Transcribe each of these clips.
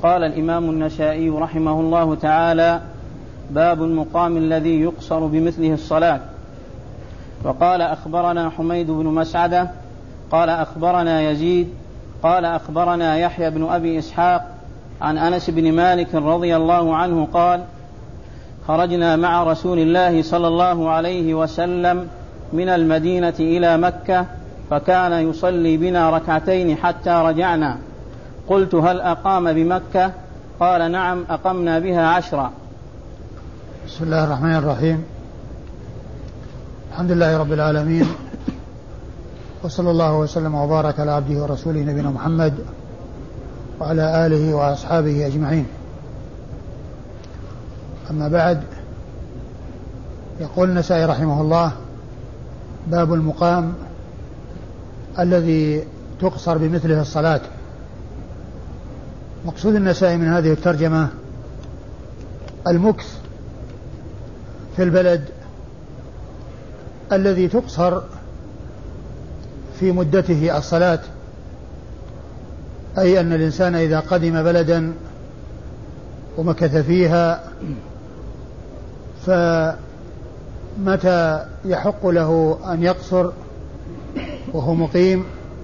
قال الإمام النسائي رحمه الله تعالى: باب المقام الذي يقصر بمثله الصلاة. وقال: أخبرنا حميد بن مسعدة قال أخبرنا يزيد قال أخبرنا يحيى بن أبي إسحاق عن أنس بن مالك رضي الله عنه قال: خرجنا مع رسول الله صلى الله عليه وسلم من المدينة إلى مكة، فكان يصلي بنا ركعتين حتى رجعنا. قلت: هل أقام بمكة؟ قال: نعم، أقمنا بها 10. بسم الله الرحمن الرحيم. الحمد لله رب العالمين، وصلى الله وسلم وبارك على عبده ورسوله نبينا محمد وعلى آله وأصحابه أجمعين. أما بعد، يقول النسائي رحمه الله: باب المقام الذي تقصر بمثله الصلاة. مقصود النسائي من هذه الترجمة المكث في البلد الذي تقصر في مدته الصلاة، أي أن الإنسان إذا قدم بلدا ومكث فيها فمتى يحق له أن يقصر وهو مقيم.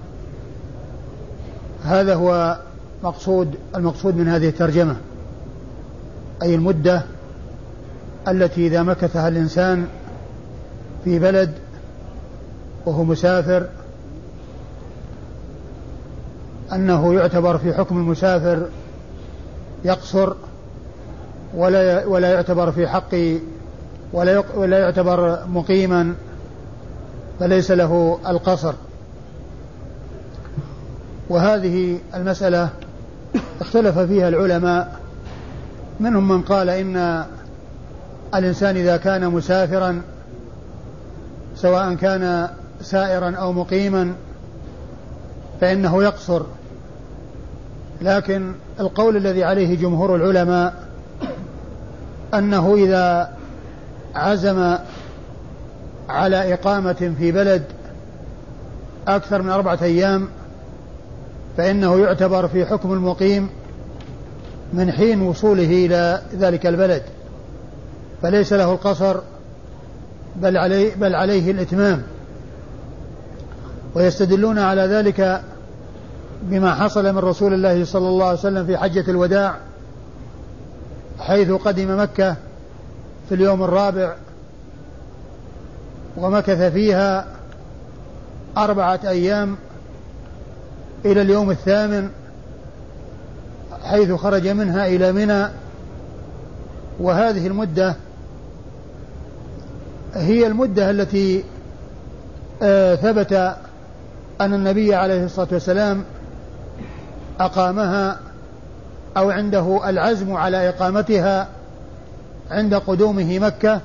هذا هو المقصود من هذه الترجمة، أي المدة التي إذا مكثها الإنسان في بلد وهو مسافر أنه يعتبر في حكم المسافر يقصر، ولا يعتبر في حق ولا يعتبر مقيما، فليس له القصر. وهذه المسألة اختلف فيها العلماء، منهم من قال إن الإنسان إذا كان مسافرا سواء كان سائرا أو مقيما فإنه يقصر، لكن القول الذي عليه جمهور العلماء أنه إذا عزم على إقامة في بلد أكثر من 4 أيام فإنه يعتبر في حكم المقيم من حين وصوله إلى ذلك البلد، فليس له القصر بل عليه الإتمام. ويستدلون على ذلك بما حصل من رسول الله صلى الله عليه وسلم في حجة الوداع، حيث قدم مكة في اليوم الرابع ومكث فيها 4 أيام إلى اليوم الثامن، حيث خرج منها إلى منى. وهذه المدة هي المدة التي ثبت أن النبي عليه الصلاة والسلام أقامها أو عنده العزم على إقامتها عند قدومه مكة.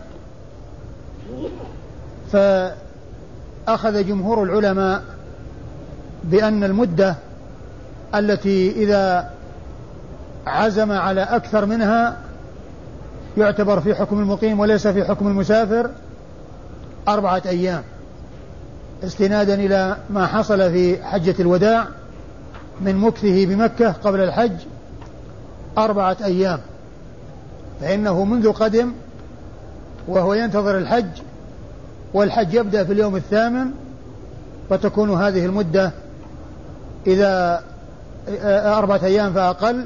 فأخذ جمهور العلماء بأن المدة التي إذا عزم على أكثر منها يعتبر في حكم المقيم وليس في حكم المسافر 4 أيام، استنادا إلى ما حصل في حجة الوداع من مكثه بمكة قبل الحج 4 أيام، فإنه منذ قدم وهو ينتظر الحج، والحج يبدأ في اليوم الثامن، فتكون هذه المدة إذا 4 أيام فأقل.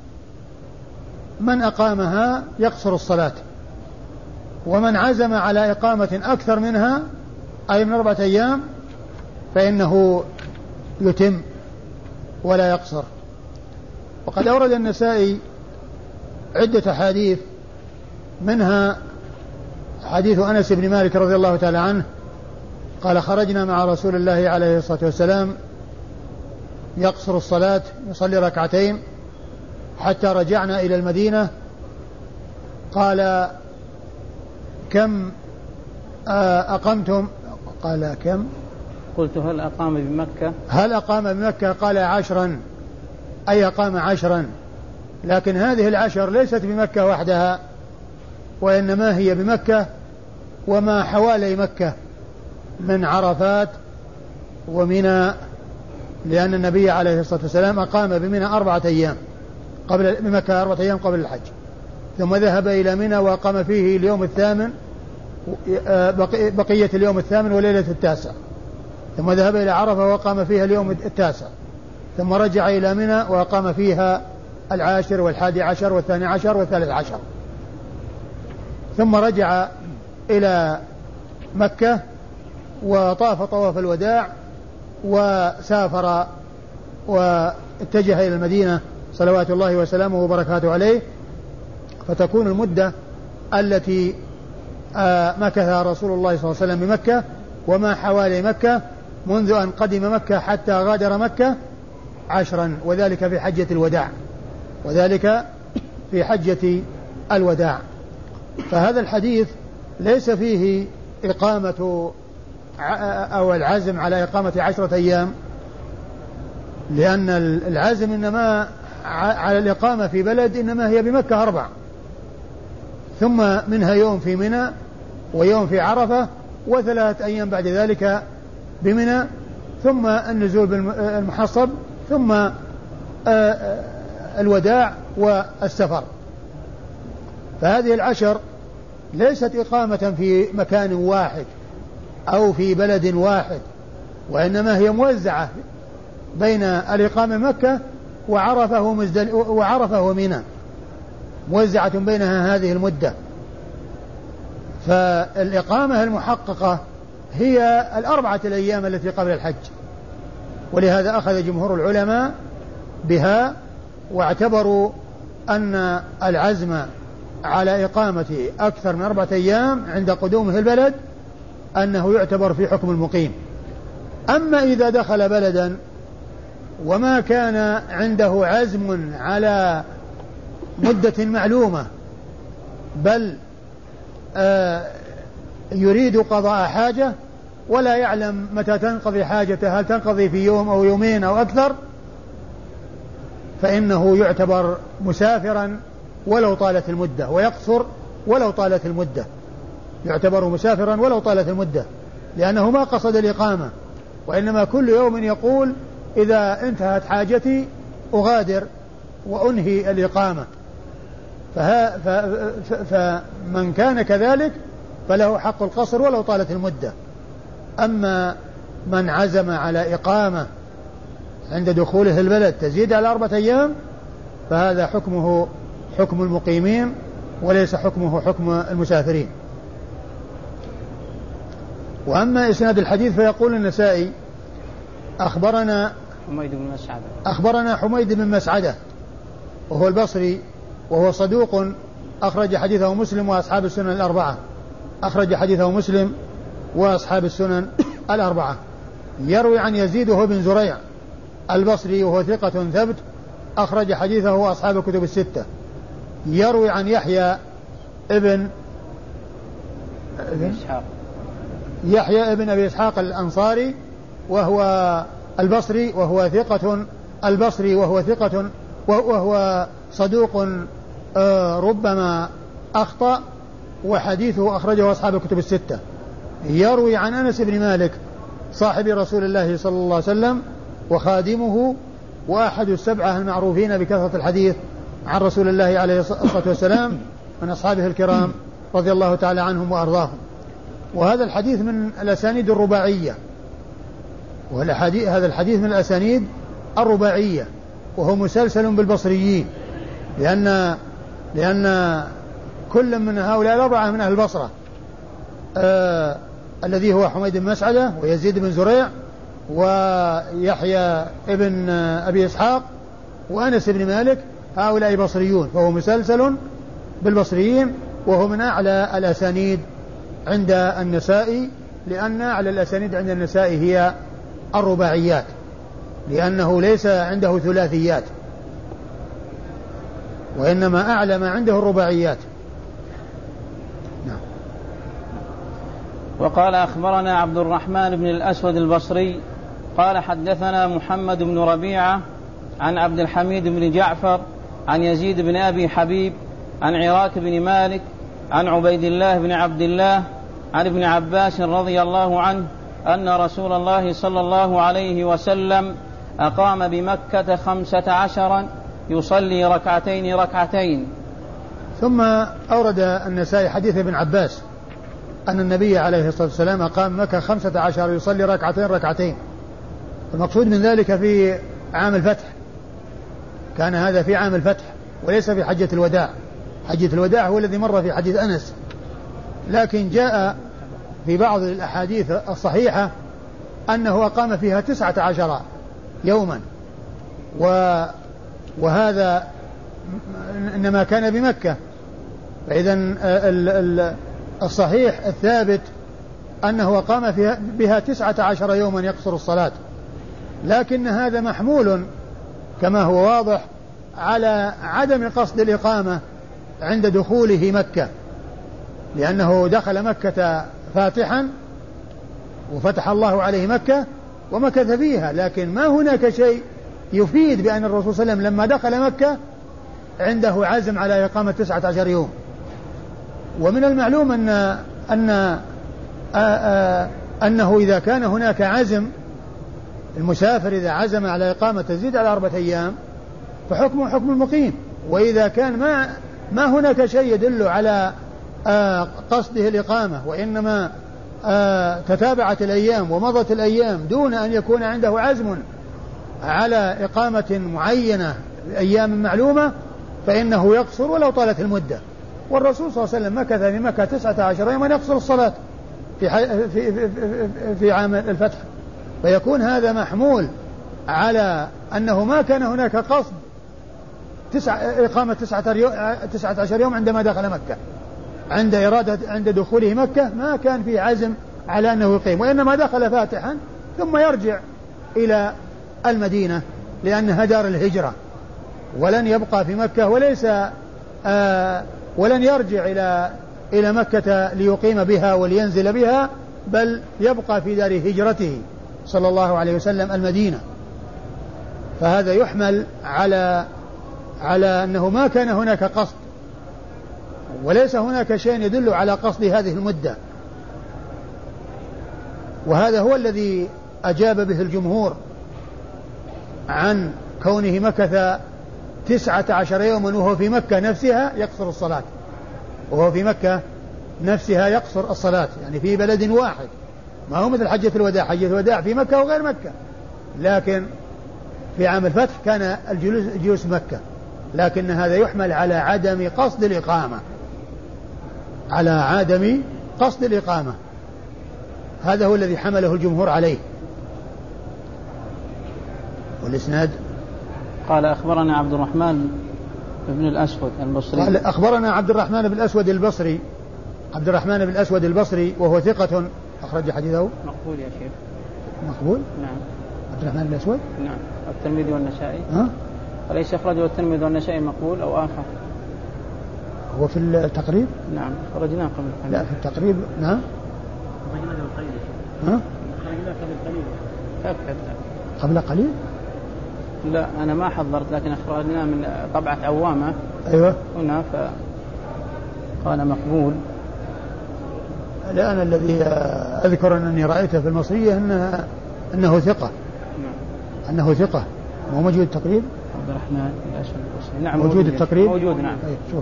من أقامها يقصر الصلاة، ومن عزم على إقامة أكثر منها أي من 4 أيام فإنه يتم ولا يقصر. وقد أورد النسائي عدة حديث، منها حديث أنس بن مالك رضي الله تعالى عنه قال: خرجنا مع رسول الله عليه الصلاة والسلام يقصر الصلاة، يصلي 2 ركعتين حتى رجعنا إلى المدينة. قال: كم أقمتم؟ قال: كم؟ قلت: هل أقام بمكة؟ هل أقام بمكة؟ قال: 10، أي أقام 10. لكن هذه 10 ليست بمكة وحدها، وإنما هي بمكة وما حوالي مكة من عرفات ومنى، لأن النبي عليه الصلاة والسلام أقام بمنى 4 أيام. بمكة 4 أيام قبل الحج. ثم ذهب إلى منى وقام فيه اليوم 8 بقية اليوم 8 وليلة 9. ثم ذهب إلى عرفة وقام فيها اليوم 9. ثم رجع إلى منى وقام فيها 10 و11 و12 و13. ثم رجع إلى مكة وطاف طواف الوداع وسافر واتجه إلى المدينة صلوات الله وسلامه وبركاته عليه. فتكون المدة التي مكثها رسول الله صلى الله عليه وسلم بمكة وما حوالي مكة منذ أن قدم مكة حتى غادر مكة 10، وذلك في حجة الوداع. فهذا الحديث ليس فيه إقامة أو العزم على إقامة 10 أيام، لأن العزم إنما على الإقامة في بلد إنما هي بمكة 4، ثم منها يوم في منى ويوم في عرفة و3 أيام بعد ذلك بمنى، ثم النزول بالمحصب، ثم الوداع والسفر. فهذه 10 ليست إقامة في مكان واحد أو في بلد واحد، وإنما هي موزعة بين الإقامة مكة وعرفة ومنى، موزعة بينها هذه المدة. فالإقامة المحققة هي 4 الأيام التي قبل الحج، ولهذا أخذ جمهور العلماء بها، واعتبروا أن العزم على إقامة أكثر من 4 أيام عند قدومه البلد أنه يعتبر في حكم المقيم. أما إذا دخل بلدا وما كان عنده عزم على مدة معلومة، بل يريد قضاء حاجة ولا يعلم متى تنقضي حاجته، هل تنقضي في يوم أو يومين أو أكثر، فإنه يعتبر مسافرا ولو طالت المدة، ويقصر ولو طالت المدة، يعتبر مسافرا ولو طالت المدة، لأنه ما قصد الإقامة، وإنما كل يوم يقول إذا انتهت حاجتي أغادر وأنهي الإقامة. فمن كان كذلك فله حق القصر ولو طالت المدة. أما من عزم على إقامة عند دخوله البلد تزيد على 4 أيام فهذا حكمه حكم المقيمين وليس حكمه حكم المسافرين. وأما إسناد الحديث فيقول النسائي أخبرنا حميد بن مسعدة وهو البصري وهو صدوق أخرج حديثه مسلم وأصحاب السنن الأربعة. يروي عن يزيد وهو بن زريع البصري وهو ثقة ثبت أخرج حديثه أصحاب الكتب الستة. يروي عن يحيى ابن أبي إسحاق الأنصاري وهو البصري وهو ثقة وهو صدوق ربما أخطأ وحديثه أخرجه أصحاب الكتب الستة. يروي عن أنس بن مالك صاحب رسول الله صلى الله عليه وسلم وخادمه وأحد السبعة المعروفين بكثرة الحديث عن رسول الله عليه الصلاة والسلام من أصحابه الكرام رضي الله تعالى عنهم وأرضاهم. وهذا الحديث من الأسانيد الرباعية، هذا الحديث من الأسانيد الرباعية، وهو مسلسل بالبصريين، لأن كل من هؤلاء الأربعة من أهل البصرة، الذي هو حميد بن مسعدة ويزيد بن زريع ويحيى ابن أبي إسحاق وأنس بن مالك، هؤلاء بصريون، فهو مسلسل بالبصريين، وهو من أعلى الأسانيد عند النسائي، لأن أعلى الأسانيد عند النسائي هي الرباعيات، لأنه ليس عنده ثلاثيات، وإنما أعلى ما عنده الرباعيات. وقال أخبرنا عبد الرحمن بن الأسود البصري قال حدثنا محمد بن ربيعة عن عبد الحميد بن جعفر عن يزيد بن أبي حبيب عن عراك بن مالك عن عبيد الله بن عبد الله عن ابن عباس رضي الله عنه أن رسول الله صلى الله عليه وسلم أقام بمكة 15 يصلي ركعتين ركعتين. ثم أورد النسائي حديث ابن عباس أن النبي عليه الصلاة والسلام أقام مكة 15 يصلي ركعتين ركعتين. المقصود من ذلك في عام الفتح، كان هذا في عام الفتح وليس في حجة الوداع. حجة الوداع هو الذي مر في حديث أنس، لكن جاء في بعض الأحاديث الصحيحة أنه أقام فيها 19 يوما، وهذا إنما كان بمكة. فإذا الصحيح الثابت أنه أقام بها 19 يوما يقصر الصلاة، لكن هذا محمول كما هو واضح على عدم قصد الإقامة عند دخوله مكة، لأنه دخل مكة فاتحا وفتح الله عليه مكة ومكث فيها، لكن ما هناك شيء يفيد بأن الرسول صلى الله عليه وسلم لما دخل مكة عنده عزم على إقامة 19 يوم. ومن المعلوم أنه إذا كان هناك عزم، المسافر إذا عزم على إقامة تزيد على 4 أيام فحكمه حكم المقيم. وإذا كان ما هناك شيء يدل على قصده الإقامة، وإنما تتابعت الأيام ومضت الأيام دون أن يكون عنده عزم على إقامة معينة أيام معلومة، فإنه يقصر ولو طالت المدة. والرسول صلى الله عليه وسلم مكث في مكة 19 يوما يقصر الصلاة في عام الفتح، فيكون هذا محمول على أنه ما كان هناك قصد إقامة 19 يوم عندما دخل مكة. عند دخوله مكة ما كان فيه عزم على أنه يقيم، وإنما دخل فاتحا ثم يرجع إلى المدينة لأنها دار الهجرة، ولن يبقى في مكة ولن يرجع إلى مكة ليقيم بها ولينزل بها، بل يبقى في دار هجرته صلى الله عليه وسلم المدينة. فهذا يحمل على أنه ما كان هناك قصد، وليس هناك شيء يدل على قصد هذه المدة. وهذا هو الذي أجاب به الجمهور عن كونه مكث 19 يوما وهو في مكة نفسها يقصر الصلاة، وهو في مكة نفسها يقصر الصلاة، يعني في بلد واحد، ما هو مثل حجة الوداع. حجة الوداع في مكة وغير مكة، لكن في عام الفتح كان الجلوس مكة، لكن هذا يحمل على عدم قصد الإقامة، على عدم قصد الإقامة. هذا هو الذي حمله الجمهور عليه. والإسناد قال أخبرنا عبد الرحمن بن الأسود البصري. قال أخبرنا عبد الرحمن بن الأسود البصري، عبد الرحمن بن الأسود البصري وهو ثقة أخرج حديثه. مقبول يا شيخ. مقبول؟ نعم. عبد الرحمن بن الأسود؟ نعم. الترمذي والنسائي. ها؟ أليس أخرجه الترمذي والنسائي مقبول أو آخر؟ هو في التقريب؟ نعم خرجناه قبل قليل. لا في التقريب نعم. خرجناه قبل قليل. ها؟ خرجناه قبل قليل. قبل قليل؟ لا أنا ما حضرت، لكن أخرجناه من طبعة عوامة. أيوة. هنا فقال مقبول. لا أنا الذي أذكر أنني رأيته في المصرية أنه ثقة. نعم. أنه ثقة. مو موجود التقريب؟ عبد الرحمن الأسود البصري. نعم موجود التقريب؟ موجود نعم. أيه شوف.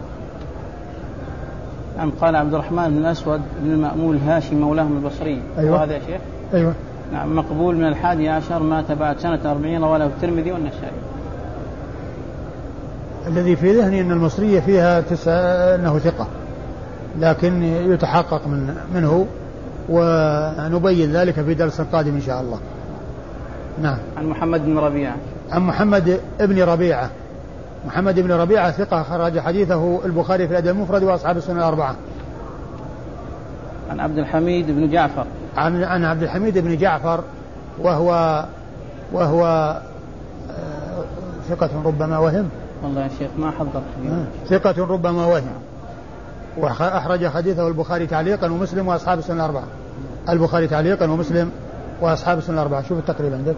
نعم. قال عبد الرحمن بن الأسود بن المأمول هاشم مولاهم البصري. أيوة. وهذا يا شيخ. أيوة. نعم مقبول من 11 مات بعد سنة 40 رواه الترمذي والنسائي. الذي في ذهني أن المصرية فيها أنه ثقة، لكن يتحقق منه ونبين ذلك في درس القادم إن شاء الله. نعم. عن محمد بن ربيعة. عن محمد بن ربيعة. محمد بن ربيعة ثقة خرج حديثه البخاري في الأدب المفرد وأصحاب السنن الأربعة. عن عبد الحميد بن جعفر. عن عبد الحميد بن جعفر وهو ثقة ربما وهم. والله يا شيخ ما حضرت. ثقة ربما وهم. وأخرج حديثه البخاري تعليقا ومسلم وأصحاب السنن الأربعة. البخاري تعليقا ومسلم وأصحاب السنن الأربعة. شوف التقريب عندك.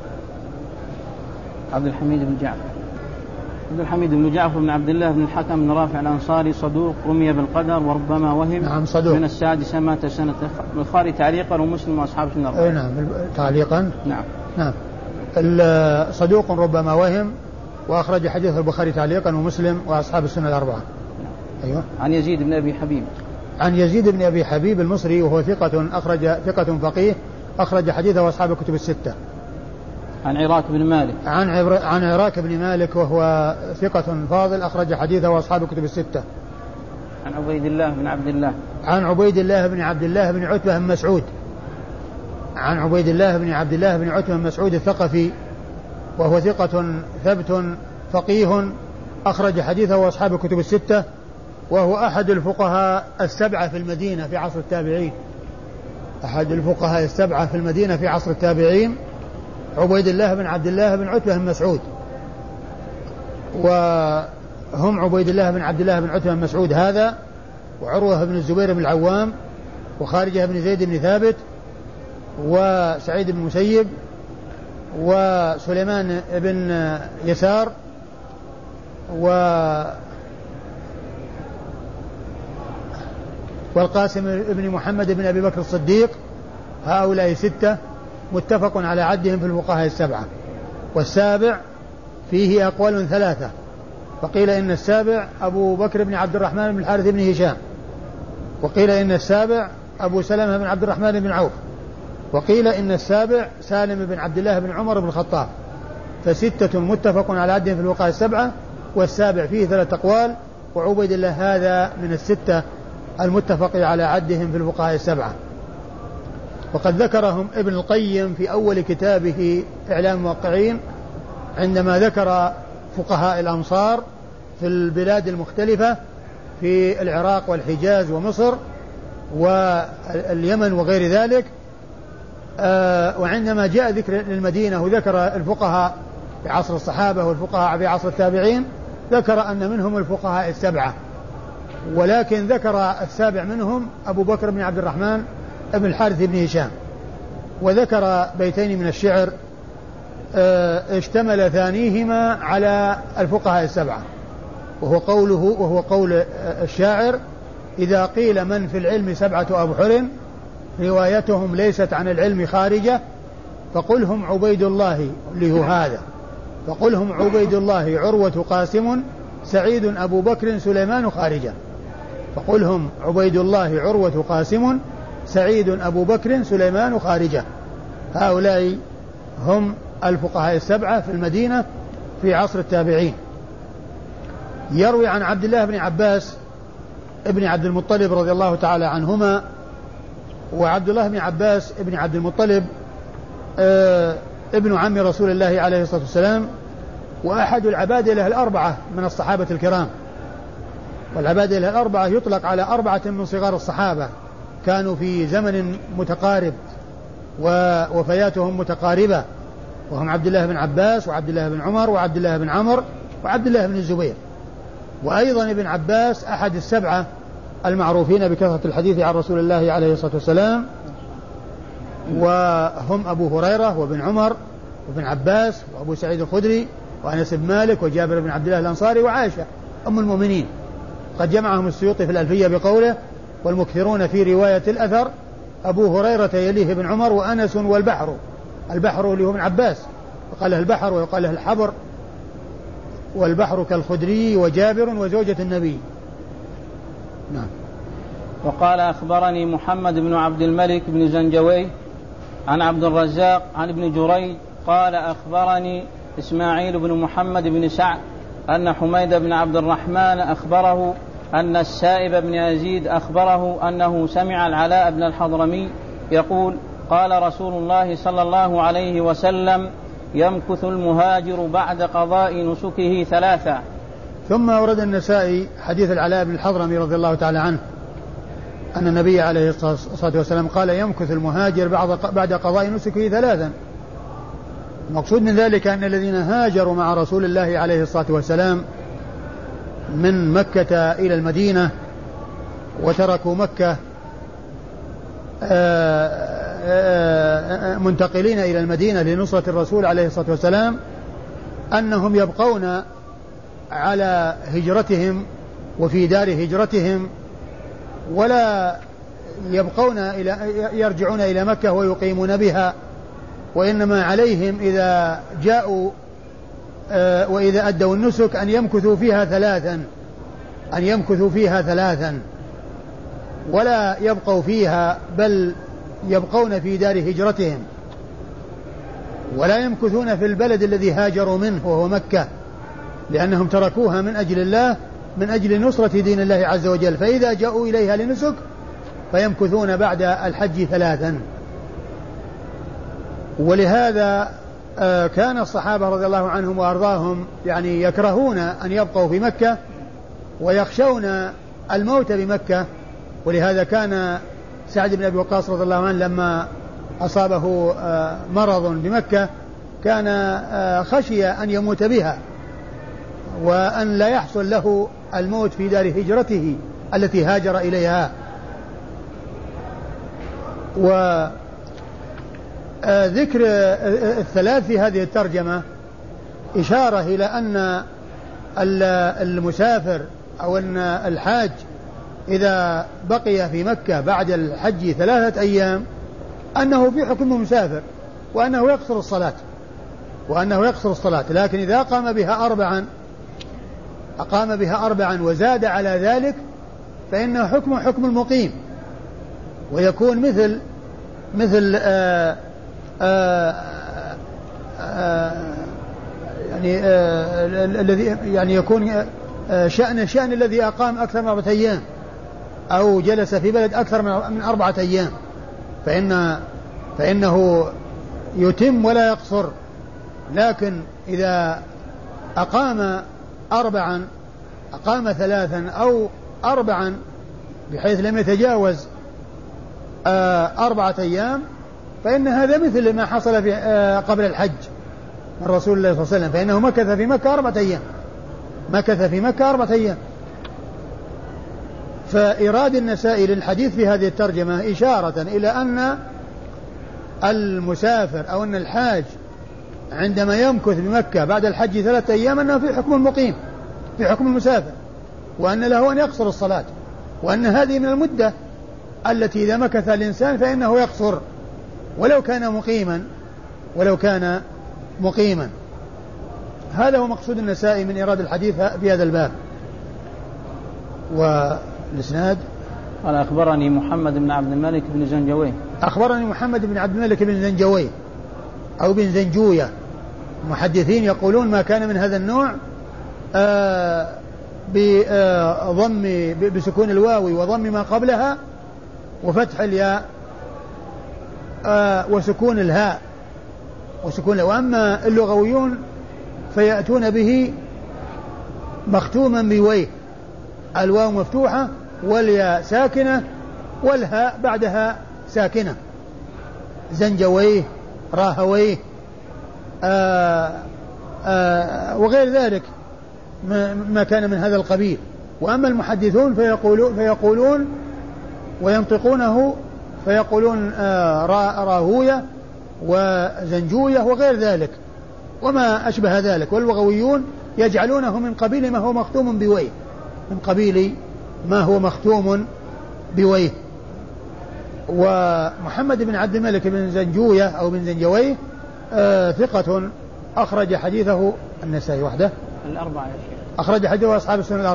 عبد الحميد بن جعفر. عبد الحميد بن جعفر بن عبد الله بن الحكم بن رافع الأنصاري صدوق رمي بالقدر وربما وهم. نعم صدوق. من 6 مات سنة. البخاري تعليقا ومسلم وأصحاب السنن الأربعة. نعم تعليقا. نعم. نعم. صدوق ربما وهم وأخرج حديث البخاري تعليقا ومسلم وأصحاب السنة الأربعة. أيوة. عن يزيد بن أبي حبيب. عن يزيد بن أبي حبيب المصري وهو ثقة فقيه أخرج حديثه وأصحاب الكتب الستة. عن عراك بن مالك. عن عراك بن مالك وهو ثقة فاضل أخرج حديثه وأصحاب الكتب الستة. عن عبيد الله بن عبد الله. عن عبيد الله بن عبد الله بن عتبة بن مسعود. عن عبيد الله بن عبد الله بن عتبة بن مسعود الثقفي وهو ثقة ثبت فقيه أخرج حديثه وأصحاب الكتب الستة، وهو أحد الفقهاء السبعة في المدينة في عصر التابعين. أحد الفقهاء السبعة في المدينة في عصر التابعين عبيد الله بن عبد الله بن عتبة بن مسعود، وهم عبيد الله بن عبد الله بن عتبة بن مسعود هذا، وعروة بن الزبير بن العوام، وخارجة بن زيد بن ثابت، وسعيد بن المسيب، وسليمان بن يسار، والقاسم بن محمد بن أبي بكر الصديق. هؤلاء ستة متفق على عدهم في الفقهاء السبعة. والسابع فيه أقوال ثلاثة، فقيل إن السابع أبو بكر بن عبد الرحمن بن الحارث بن هشام، وقيل إن السابع أبو سلمة بن عبد الرحمن بن عوف، وقيل إن السابع سالم بن عبد الله بن عمر بن الخطاب. فستة متفق على عدهم في الفقهاء السبعة، والسابع فيه ثلاثة أقوال، وعبيد الله هذا من الستة المتفق على عدهم في الفقهاء السبعة. وقد ذكرهم ابن القيم في أول كتابه إعلام الموقعين عندما ذكر فقهاء الأمصار في البلاد المختلفة في العراق والحجاز ومصر واليمن وغير ذلك. وعندما جاء ذكر للمدينة وذكر الفقهاء في عصر الصحابة والفقهاء في عصر التابعين، ذكر أن منهم الفقهاء السبعة، ولكن ذكر السابع منهم أبو بكر بن عبد الرحمن ابن الحارث بن هشام، وذكر بيتين من الشعر اشتمل ثانيهما على الفقهاء السبعة، وهو قول الشاعر: إذا قيل من في العلم سبعة أبحر روايتهم ليست عن العلم خارجة فقلهم عبيد الله هذا، فقلهم عبيد الله عروة قاسم سعيد أبو بكر سليمان خارجة، فقلهم عبيد الله عروة قاسم سعيد أبو بكر سليمان خارجة. هؤلاء هم الفقهاء السبعة في المدينة في عصر التابعين. يروي عن عبد الله بن عباس ابن عبد المطلب رضي الله تعالى عنهما، وعبد الله بن عباس ابن عبد المطلب ابن عم رسول الله عليه الصلاة والسلام، وأحد العبادلة الأربعة من الصحابة الكرام. والعبادلة الأربعة يطلق على أربعة من صغار الصحابة كانوا في زمن متقارب ووفياتهم متقاربة، وهم عبد الله بن عباس وعبد الله بن عمر وعبد الله بن عمر وعبد الله بن الزبير. وأيضا ابن عباس أحد السبعة المعروفين بكثرة الحديث عن رسول الله عليه الصلاة والسلام، وهم أبو هريرة وابن عمر وابن عباس وأبو سعيد الخدري وأنس بن مالك وجابر بن عبد الله الأنصاري وعائشة أم المؤمنين. قد جمعهم السيوطي في الألفية بقوله: والمكثرون في رواية الأثر أبو هريرة يليه ابن عمر وأنس والبحر. البحر اللي هو ابن عباس، وقال له البحر ويقال له الحبر، والبحر كالخدري وجابر وزوجة النبي. نعم. وقال: أخبرني محمد بن عبد الملك بن زنجوي عن عبد الرزاق عن ابن جريج قال: أخبرني إسماعيل بن محمد بن سعد أن حميد بن عبد الرحمن أخبره أن السائب بن يزيد أخبره أنه سمع العلاء بن الحضرمي يقول: قال رسول الله صلى الله عليه وسلم: يمكث المهاجر بعد قضاء نسكه 3. ثم ورد النسائي حديث العلاء بن الحضرمي رضي الله تعالى عنه أن النبي عليه الصلاة والسلام قال: يمكث المهاجر بعد قضاء نسكه 3. المقصود من ذلك أن الذين هاجروا مع رسول الله عليه الصلاة والسلام من مكة إلى المدينة وتركوا مكة منتقلين إلى المدينة لنصرة الرسول عليه الصلاة والسلام، أنهم يبقون على هجرتهم وفي دار هجرتهم، ولا يرجعون إلى مكة ويقيمون بها، وإنما عليهم إذا جاءوا وإذا أدوا النسك أن يمكثوا فيها ثلاثا ولا يبقوا فيها، بل يبقون في دار هجرتهم، ولا يمكثون في البلد الذي هاجروا منه وهو مكة، لأنهم تركوها من أجل الله، من أجل نصرة دين الله عز وجل. فإذا جاءوا إليها لنسك فيمكثون بعد الحج ثلاثا. ولهذا كان الصحابة رضي الله عنهم وأرضاهم يعني يكرهون أن يبقوا في مكة ويخشون الموت بمكة. ولهذا كان سعد بن أبي وقاص رضي الله عنه لما أصابه مرض بمكة كان خشي أن يموت بها وأن لا يحصل له الموت في دار هجرته التي هاجر إليها. وذكر الثلاث في هذه الترجمة إشارة إلى أن المسافر أو أن الحاج إذا بقي في مكة بعد الحج 3 أيام أنه في حكم مسافر وأنه يقصر الصلاة، لكن إذا أقام بها 4 وزاد على ذلك فإنه حكم المقيم، ويكون مثل الذي يعني يكون شأن الذي أقام أكثر من 4 أيام أو جلس في بلد أكثر من 4 أيام، فإنه يتم ولا يقصر. لكن إذا أقام 3 أو 4 بحيث لم يتجاوز 4 أيام فإن هذا مثل ما حصل في قبل الحج من رسول الله صلى الله عليه وسلم، فإنه مكث في مكة 4 أيام. فإيراد النسائي للحديث في هذه الترجمة إشارة إلى أن المسافر أو أن الحاج عندما يمكث بمكة بعد الحج 3 أيام أنه في حكم المقيم، في حكم المسافر، وأن له أن يقصر الصلاة، وأن هذه من المدة التي إذا مكث الإنسان فإنه يقصر ولو كان مقيما. هذا هو مقصود النسائي من إيراد الحديث في هذا الباب. والإسناد قال أخبرني محمد بن عبد الملك بن زنجوي. أخبرني محمد بن عبد الملك بن زنجوي أو بن زنجوية. المحدثين يقولون ما كان من هذا النوع بسكون الواو وضم ما قبلها وفتح الياء وسكون الهاء وأما اللغويون فيأتون به مختوما بويه، الواو مفتوحة والياء ساكنة والهاء بعدها ساكنة، زنجويه، راهويه، وغير ذلك ما كان من هذا القبيل. وأما المحدثون فيقولون وينطقونه فيقولون راهوية وزنجوية وغير ذلك وما أشبه ذلك، واللغويون يجعلونه من قبيل ما هو مختوم بويه. ومحمد بن عبد الملك بن زنجوية أو بن زنجويه ثقة أخرج حديثه النسائي وحده، الأربعة يا شيخ، أخرج حديثه أصحاب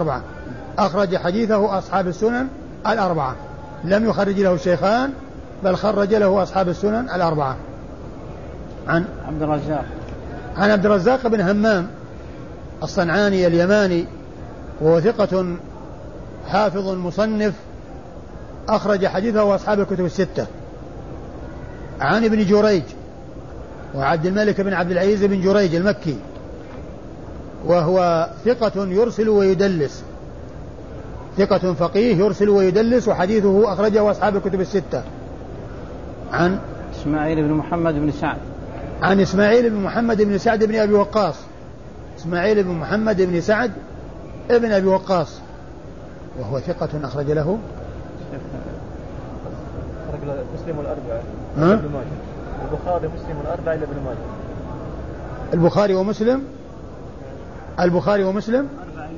السنن الأربعة، لم يخرج له الشيخان بل خرج له أصحاب السنن الأربعة. عن عبد الرزاق بن همام الصنعاني اليماني وهو ثقة حافظ مصنف أخرج حديثه أصحاب الكتب 6. عن ابن جريج وعبد الملك بن عبد العزيز بن جريج المكي وهو ثقة يرسل ويدلس، ثقة فقيه يرسل ويدلس، وحديثه أخرجه أصحاب الكتب 6. عن إسماعيل بن محمد بن سعد، عن إسماعيل بن محمد بن سعد بن أبي وقاص، إسماعيل بن محمد بن سعد ابن أبي وقاص وهو ثقة أخرج له مسلم والأربعة ابن ماجه، البخاري مسلم والأربعة إلا ابن ماجه، البخاري ومسلم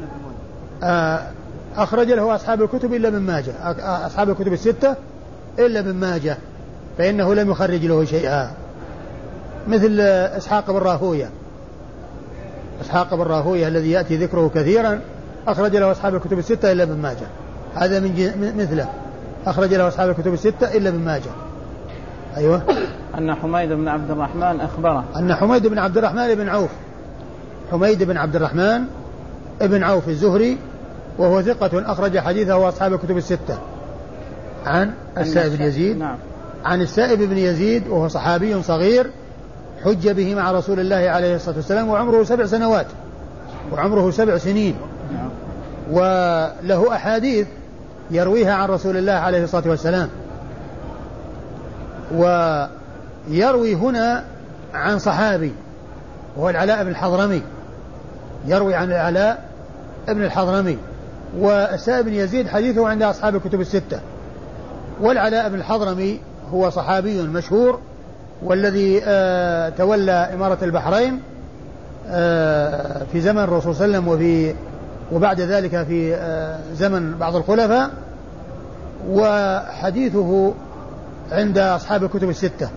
أخرج له أصحاب الكتب إلا ابن ماجه، أصحاب الكتب 6 إلا ابن ماجه فإنه لم يخرج له شيئا، مثل إسحاق بن راهوية إسحاق بن راهويه الذي يأتي ذكره كثيرا أخرج له أصحاب الكتب الستة إلا ابن ماجه. هذا من مثله أخرج له أصحاب الكتب الستة إلا ابن ماجه. أيوة. أن حميد بن عبد الرحمن أخبره أن حميد بن عبد الرحمن بن عوف، حميد بن عبد الرحمن ابن عوف الزهري وهو ثقة أخرج حديثه أصحاب الكتب الستة، عن السائب بن يزيد. نعم. عن السائب بن يزيد وهو صحابي صغير حج به مع رسول الله عليه الصلاة والسلام وعمره 7 سنوات، وعمره 7 سنين. نعم. وله أحاديث يرويها عن رسول الله عليه الصلاة والسلام، ويروي هنا عن صحابي وهو العلاء بن الحضرمي، يروي عن العلاء بن الحضرمي. والسائب بن يزيد حديثه عند أصحاب الكتب الستة. والعلاء بن الحضرمي هو صحابي مشهور والذي تولى إمارة البحرين في زمن الرسول صلى الله عليه وسلم وبعد ذلك في زمن بعض الخلفاء، وحديثه عند أصحاب الكتب الستة.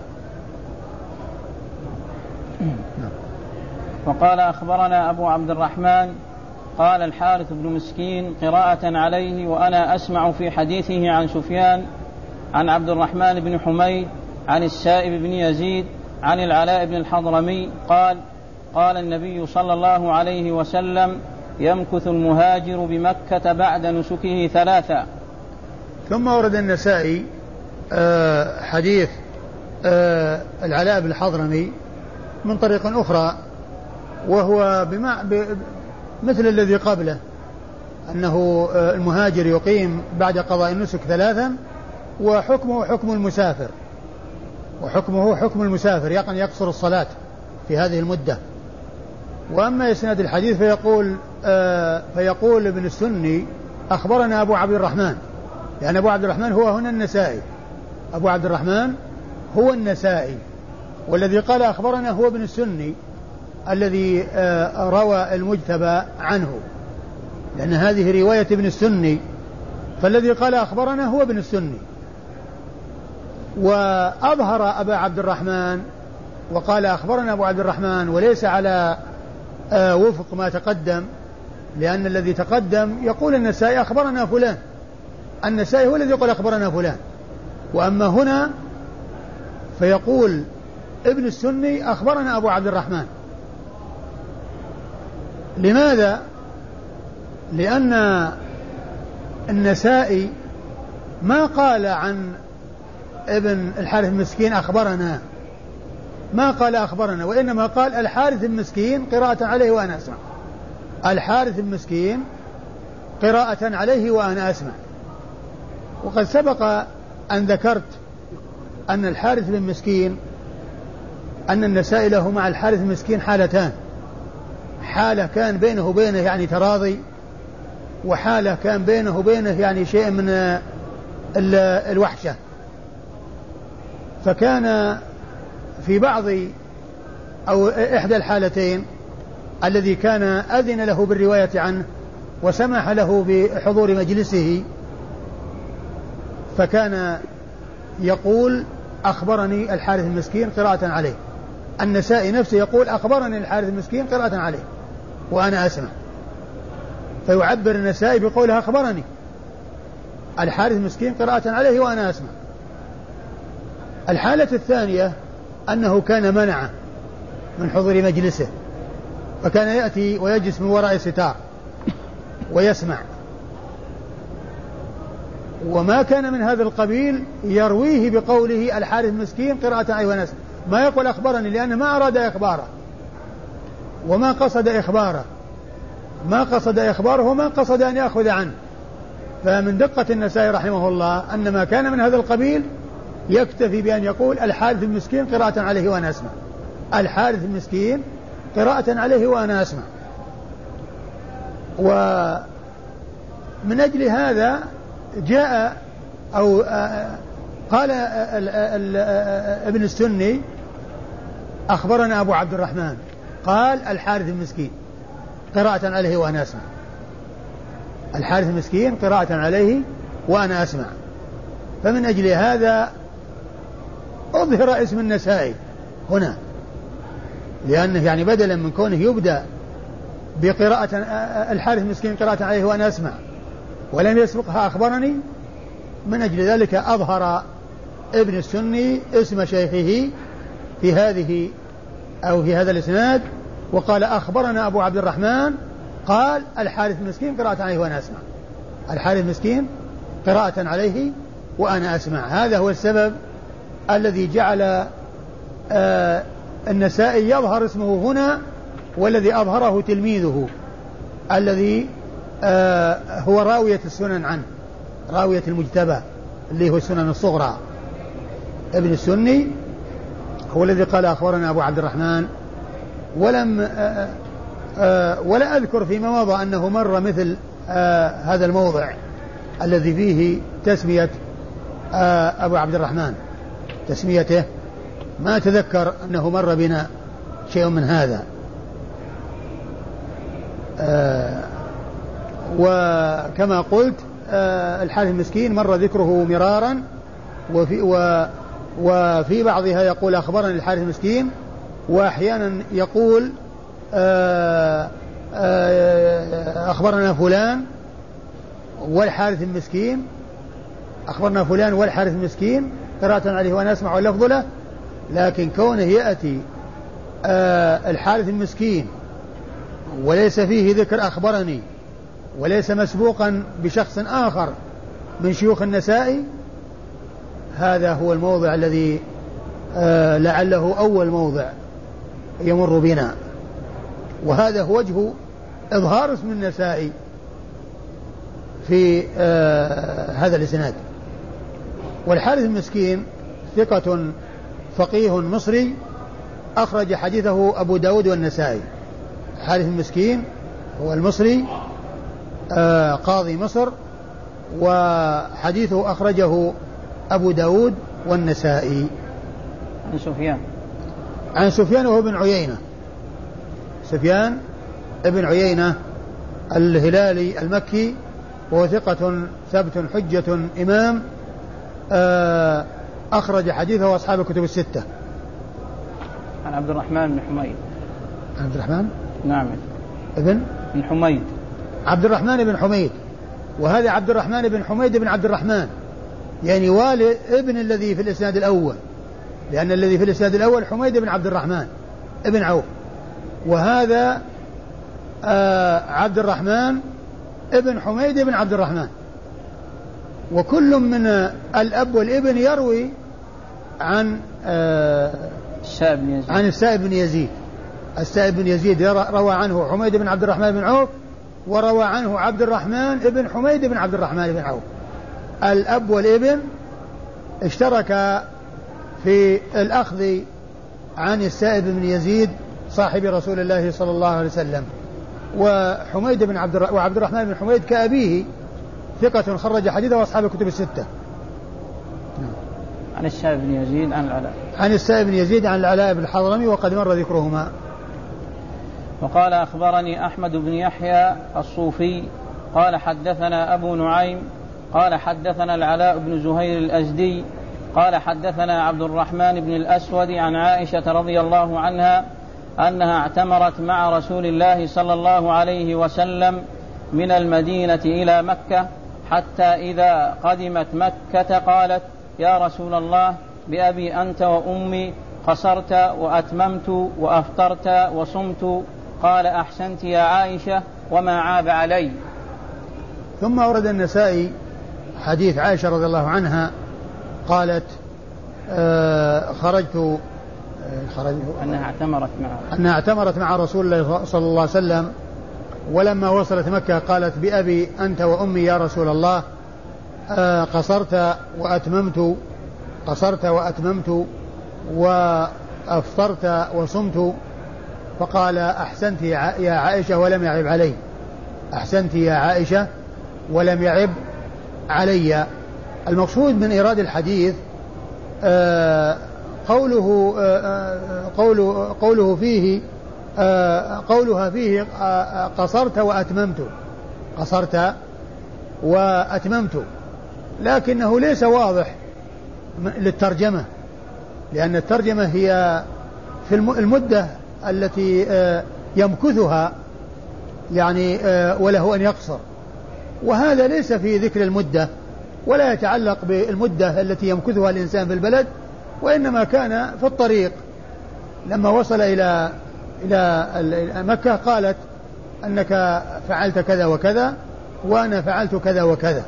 وقال أخبرنا أبو عبد الرحمن قال الحارث بن مسكين قراءة عليه وأنا أسمع في حديثه عن سفيان عن عبد الرحمن بن حميد عن السائب بن يزيد عن العلاء بن الحضرمي قال قال النبي صلى الله عليه وسلم يمكث المهاجر بمكة بعد نسكه 3. ثم ورد النسائي حديث العلاء بن الحضرمي من طريق أخرى، وهو مثل الذي قبله، أنه المهاجر يقيم بعد قضاء النسك 3 وحكمه حكم المسافر، وحكمه حكم المسافر يعني يقصر الصلاة في هذه المدة. وأما إسناد الحديث فيقول ابن السني أخبرنا أبو عبد الرحمن، يعني أبو عبد الرحمن هو هنا النسائي، أبو عبد الرحمن هو النسائي، والذي قال أخبرنا هو ابن السني الذي روى المجتبى عنه، لأن هذه رواية ابن السني، فالذي قال أخبرنا هو ابن السني. وأظهر أبا عبد الرحمن وقال أخبرنا أبو عبد الرحمن وليس على وفق ما تقدم، لأن الذي تقدم يقول النسائي أخبرنا فلان، النسائي هو الذي يقول أخبرنا فلان، وأما هنا فيقول ابن السني أخبرنا أبو عبد الرحمن. لماذا؟ لأن النسائي ما قال عن ابن الحارث المسكين أخبرنا، ما قال أخبرنا، وإنما قال الحارث المسكين قراءة عليه وأنا أسمع، الحارث المسكين قراءة عليه وأنا أسمع. وقد سبق أن ذكرت أن الحارث بن مسكين أن النسائي له مع الحارث المسكين حالتان، حالة كان بينه وبينه يعني تراضي، وحالة كان بينه وبينه يعني شيء من الوحشة. فكان في بعض أو إحدى الحالتين الذي كان أذن له بالرواية عنه وسمح له بحضور مجلسه، فكان يقول أخبرني الحارث المسكين قراءة عليه. النسائي نفسه يقول أخبرني الحارث المسكين قراءة عليه وأنا أسمع، فيعبر النسائي بقوله أخبرني الحارث المسكين قراءة عليه وأنا أسمع. الحالة الثانية أنه كان منع من حضور مجلسه، فكان يأتي ويجلس من وراء ستار ويسمع، وما كان من هذا القبيل يرويه بقوله الحارث المسكين قراءة عليه وأنا أسمع، ما يقول أخبرني، لأنه ما أراد إخباره وما قصد إخباره، ما قصد إخباره وما قصد أن يأخذ عنه. فمن دقة النسائي رحمه الله أن ما كان من هذا القبيل يكتفي بأن يقول الحارث المسكين قراءة عليه وأنا أسمع، الحارث المسكين قراءة عليه وأنا أسمع. ومن أجل هذا جاء أو قال ابن السني أخبرنا أبو عبد الرحمن قال الحارث المسكين قراءة عليه وأنا أسمع، الحارث المسكين قراءة عليه وأنا أسمع. فمن أجل هذا أظهر اسم النسائي هنا، لأنه يعني بدلا من كونه يبدأ بقراءة الحارث مسكين قراءة عليه وأنا أسمع ولم يسبقها أخبرني، من أجل ذلك أظهر ابن السني اسم شيخه في هذه أو في هذا الإسناد وقال أخبرنا أبو عبد الرحمن قال الحارث مسكين قراءة عليه وأنا أسمع، الحارث مسكين قراءة عليه وأنا أسمع. هذا هو السبب الذي جعل النسائي يظهر اسمه هنا، والذي أظهره تلميذه الذي هو راوية السنن عنه، راوية المجتبى اللي هو السنن الصغرى. ابن السني هو الذي قال أخبرنا أبو عبد الرحمن، ولا أذكر فيما مضى أنه مر مثل هذا الموضع الذي فيه تسمية أبو عبد الرحمن، تسميته ما أتذكر أنه مر بنا شيء من هذا. وكما قلت الحارث المسكين مر ذكره مرارا، وفي بعضها يقول أخبرني الحارث المسكين، وأحيانا يقول أخبرنا فلان والحارث المسكين، أخبرنا فلان والحارث المسكين قراءة عليه وأنا أسمع اللفظ له. لكن كونه يأتي الحارث المسكين وليس فيه ذكر أخبرني وليس مسبوقا بشخص آخر من شيوخ النسائي، هذا هو الموضع الذي لعله أول موضع يمر بنا، وهذا هو وجه إظهار اسم النسائي في هذا الإسناد. والحارث المسكين ثقة فقيه مصري أخرج حديثه أبو داود والنسائي. الحارث المسكين هو المصري قاضي مصر، وحديثه أخرجه أبو داود والنسائي. عن سفيان وهو بن عيينة، سفيان ابن عيينة الهلالي المكي، وهو ثقة ثبت حجة إمام أخرج حديثه أصحاب الكتب الستة. عن عبد الرحمن بن حميد. عبد الرحمن؟ نعم. ابن حميد. عبد الرحمن بن حميد، وهذا عبد الرحمن بن حميد بن عبد الرحمن، يعني والد ابن الذي في الإسناد الأول، لأن الذي في الإسناد الأول حميد بن عبد الرحمن ابن عوف، وهذا عبد الرحمن ابن حميد بن عبد الرحمن. وكل من الأب والابن يروي عن السائب بن يزيد. السائب بن يزيد روى عنه حميد بن عبد الرحمن بن عوف، وروى عنه عبد الرحمن ابن حميد بن عبد الرحمن بن عوف. الأب والابن اشترك في الأخذ عن السائب بن يزيد صاحب رسول الله صلى الله عليه وسلم. وحميد بن وعبد الرحمن بن حميد كأبيه ثقة خرج حديثه وأصحاب الكتب الستة. عن السائب بن يزيد عن العلاء. عن السائب بن يزيد عن العلاء بن الحضرمي وقد مر ذكرهما. وقال أخبرني أحمد بن يحيى الصوفي قال حدثنا أبو نعيم قال حدثنا العلاء بن زهير الأزدي قال حدثنا عبد الرحمن بن الأسود عن عائشة رضي الله عنها أنها اعتمرت مع رسول الله صلى الله عليه وسلم من المدينة إلى مكة، حتى إذا قدمت مكة قالت: يا رسول الله، بأبي أنت وأمي، قصرت وأتممت وأفطرت وصمت. قال: أحسنت يا عائشة وما عاب علي. ثم ورد النسائي حديث عائشة رضي الله عنها قالت: خرجت أنها اعتمرت مع رسول الله صلى الله عليه وسلم، ولما وصلت مكة قالت: بأبي أنت وأمي يا رسول الله، قصرت وأتممت وأفطرت وصمت. فقال: أحسنت يا عائشة ولم يعب علي. أحسنت يا عائشة ولم يعب علي. المقصود من إيراد الحديث قوله فيه قولها فيه قصرت وأتممت، لكنه ليس واضح للترجمة، لأن الترجمة هي في المدة التي يمكثها يعني وله أن يقصر. وهذا ليس في ذكر المدة ولا يتعلق بالمدة التي يمكثها الإنسان في البلد، وإنما كان في الطريق لما وصل إلى مكة قالت أنك فعلت كذا وكذا وأنا فعلت كذا وكذا.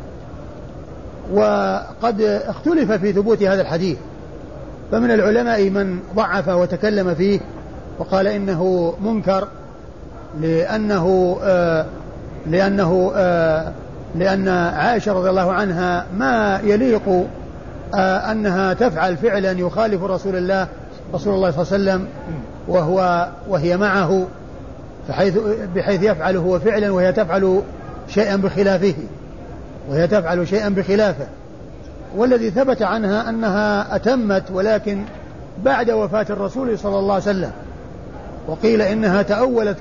وقد اختلف في ثبوت هذا الحديث، فمن العلماء من ضعف وتكلم فيه وقال إنه منكر لأن عائشة رضي الله عنها ما يليق أنها تفعل فعلا يخالف رسول الله صلى الله عليه وسلم وهي معه، بحيث يفعل هو فعلا وهي تفعل شيئا بخلافه. والذي ثبت عنها أنها أتمت ولكن بعد وفاة الرسول صلى الله عليه وسلم. وقيل إنها تأولت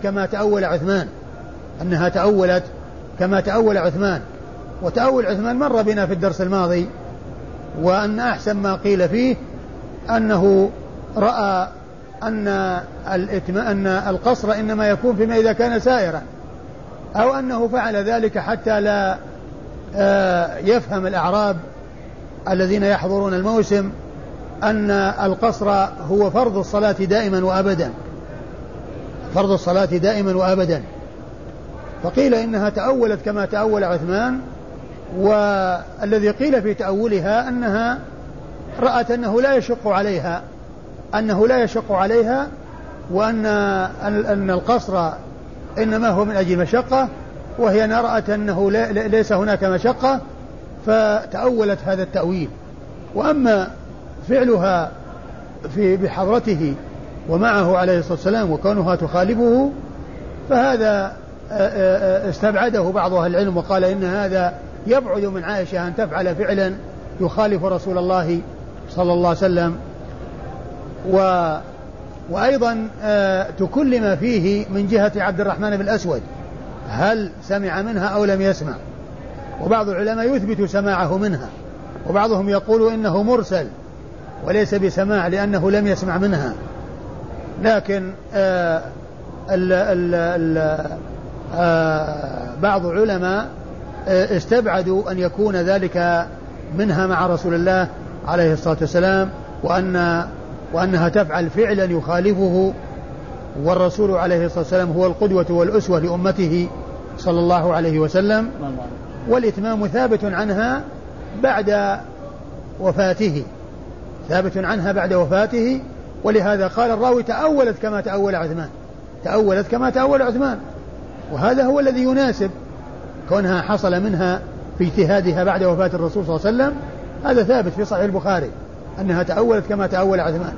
كما تأول عثمان، وتأول عثمان مر بنا في الدرس الماضي، وأن أحسن ما قيل فيه أنه رأى أن القصر إنما يكون فيما إذا كان سائرا، أو أنه فعل ذلك حتى لا يفهم الأعراب الذين يحضرون الموسم أن القصر هو فرض الصلاة دائما وأبدا. فقيل إنها تأولت كما تأول عثمان، والذي قيل في تأولها أنها رأت أنه لا يشق عليها وأن القصر إنما هو من أجل مشقة، وهي رأت أنه ليس هناك مشقة فتأولت هذا التأويل. وأما فعلها بحضرته ومعه عليه الصلاة والسلام وكونها تخالفه فهذا استبعده بعض أهل العلم وقال إن هذا يبعد من عائشة أن تفعل فعلا يخالف رسول الله صلى الله عليه وسلم. وأيضا تكلم فيه من جهة عبد الرحمن بن الأسود، هل سمع منها أو لم يسمع؟ وبعض العلماء يثبت سماعه منها، وبعضهم يقول إنه مرسل وليس بسماع لأنه لم يسمع منها. لكن بعض العلماء استبعدوا أن يكون ذلك منها مع رسول الله عليه الصلاة والسلام، وأنها تفعل فعلا يخالفه، والرسول عليه الصلاة والسلام هو القدوة والأسوة لأمته صلى الله عليه وسلم، والإتمام ثابت عنها بعد وفاته. ولهذا قال الراوي تأولت كما تأول عثمان، وهذا هو الذي يناسب كونها حصل منها في اجتهادها بعد وفاة الرسول صلى الله عليه وسلم. هذا ثابت في صحيح البخاري أنها تأولت كما تأول عثمان.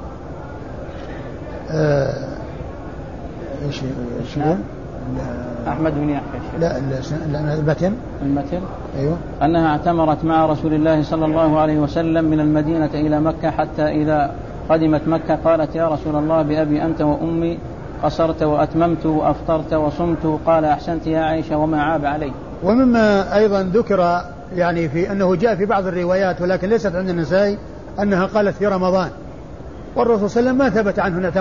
ايش أحمد بن يحيى. لا المتن أيوه أنها اعتمرت مع رسول الله صلى الله عليه وسلم من المدينة إلى مكة، حتى إذا قدمت مكة قالت يا رسول الله بأبي أنت وأمي قصرت وأتممت وأفطرت وصمت، قال أحسنت يا عائشة وما عاب علي. ومما أيضا ذكر يعني في أنه جاء في بعض الروايات ولكن ليست عند النسائي أنها قالت في رمضان، والرسول صلى الله عليه وسلم ما ثبت عنه أن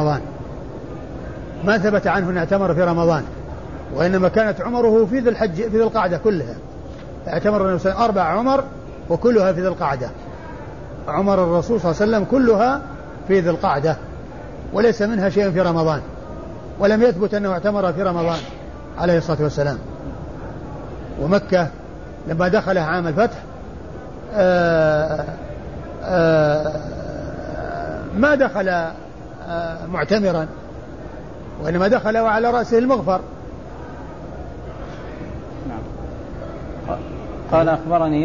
اعتمر في رمضان، وإنما كانت عمره في ذي القعدة كلها. اعتمر النبي صلى الله عليه وسلم 4 عمر وكلها في ذي القعدة، عمر الرسول صلى الله عليه وسلم كلها في ذي القعدة، وليس منها شيء في رمضان، ولم يثبت أنه اعتمر في رمضان عليه الصلاة والسلام. ومكة لما دخلها عام الفتح ما دخل معتمرا، وإنما دخل وعلى رأسه المغفر. قال أخبرني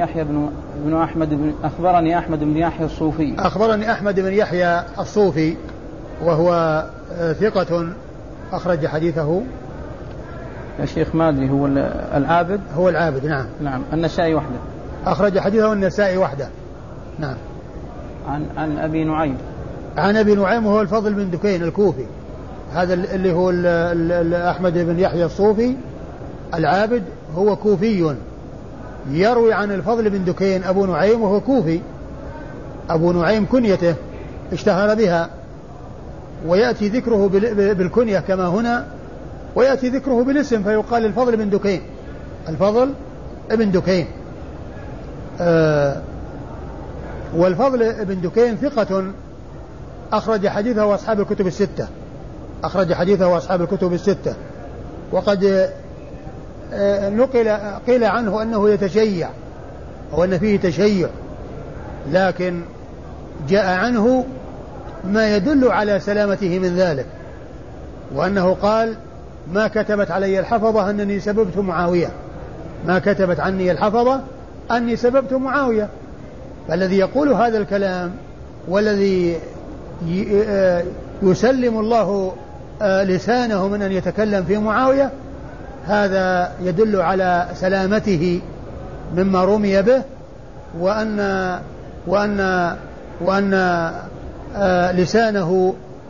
أحمد بن يحيى الصوفي. أخبرني أحمد بن يحيى الصوفي وهو ثقة أخرج حديثه يا شيخ مادري هو العابد. هو العابد نعم. النسائي وحده أخرج حديثه النسائي وحده نعم. عن أبي نعيم. عن أبي نعيم وهو الفضل بن دكين الكوفي، هذا اللي هو أحمد بن يحيى الصوفي العابد، هو كوفي يروي عن الفضل بن دكين أبو نعيم وهو كوفي. أبو نعيم كنيته اشتهر بها، ويأتي ذكره بالكنية كما هنا ويأتي ذكره بالاسم فيقال الفضل بن دكين، الفضل ابن دكين. والفضل ابن دكين ثقة أخرج حديثه أصحاب الكتب الستة، أخرج حديثه أصحاب الكتب الستة. وقد قيل عنه أنه يتشيع أو أن فيه تشيع، لكن جاء عنه ما يدل على سلامته من ذلك، وأنه قال ما كتبت علي الحفظة أنني سببت معاوية، ما كتبت عني الحفظة أني سببت معاوية. فالذي يقول هذا الكلام والذي يسلم الله لسانه من أن يتكلم في معاوية، هذا يدل على سلامته مما رمي به، وأن لسانه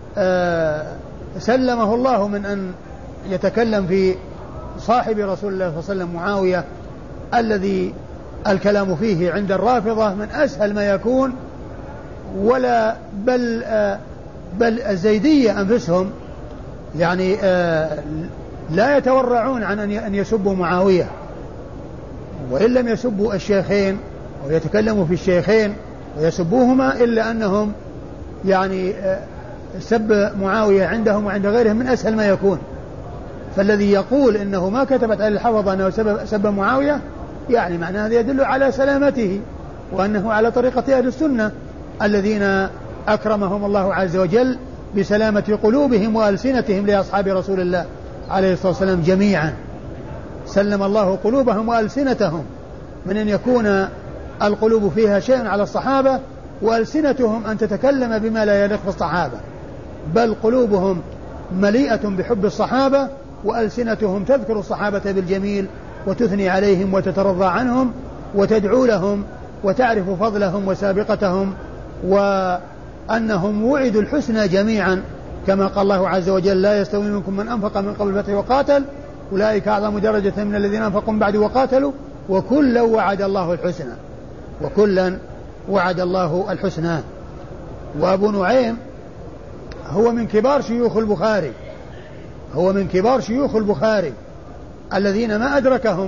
سلمه الله من أن يتكلم في صاحب رسول الله صلى الله عليه وسلم معاوية، الذي الكلام فيه عند الرافضة من أسهل ما يكون، ولا بل الزيدية أنفسهم يعني لا يتورعون عن أن يسبوا معاوية، وإن لم يسبوا الشيخين ويتكلموا في الشيخين ويسبوهما، إلا أنهم يعني سب معاوية عندهم وعند غيرهم من أسهل ما يكون. فالذي يقول إنه ما كتبت على الحفظ أنه سب معاوية، يعني معنى هذا يدل على سلامته، وأنه على طريقة أهل السنة الذين أكرمهم الله عز وجل بسلامة قلوبهم وألسنتهم لأصحاب رسول الله عليه الصلاة والسلام جميعا. سلم الله قلوبهم وألسنتهم من أن يكون القلوب فيها شيء على الصحابة، وألسنتهم أن تتكلم بما لا يليق بالصحابة، بل قلوبهم مليئة بحب الصحابة، وألسنتهم تذكر الصحابة بالجميل وتثني عليهم وتترضى عنهم وتدعو لهم وتعرف فضلهم وسابقتهم، وأنهم وعدوا الحسنى جميعا، كما قال الله عز وجل لا يستوي منكم من أنفق من قبل الفتح وقاتل أولئك أعظم درجة من الذين أنفقوا من بعد وقاتلوا وكلا وعد الله الحسنى، وكلا وعد الله الحسنى. وأبو نعيم هو من كبار شيوخ البخاري، هو من كبار شيوخ البخاري الذين ما أدركهم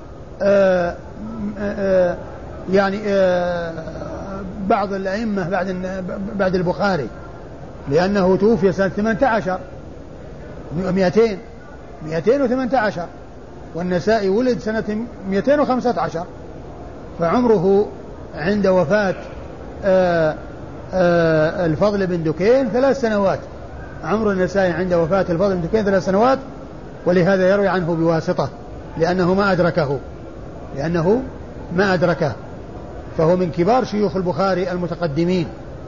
يعني بعض الأئمة بعد البخاري، لأنه توفي سنة 18 218، والنسائي ولد سنة 215، فعمره عند وفاة الفضل بن دكين 3 سنوات. عمر النسائي عند وفاة الفضل بن دكين 3 سنوات، ولهذا يروي عنه بواسطة، لأنه ما أدركه، فهو من كبار شيوخ البخاري المتقدمين.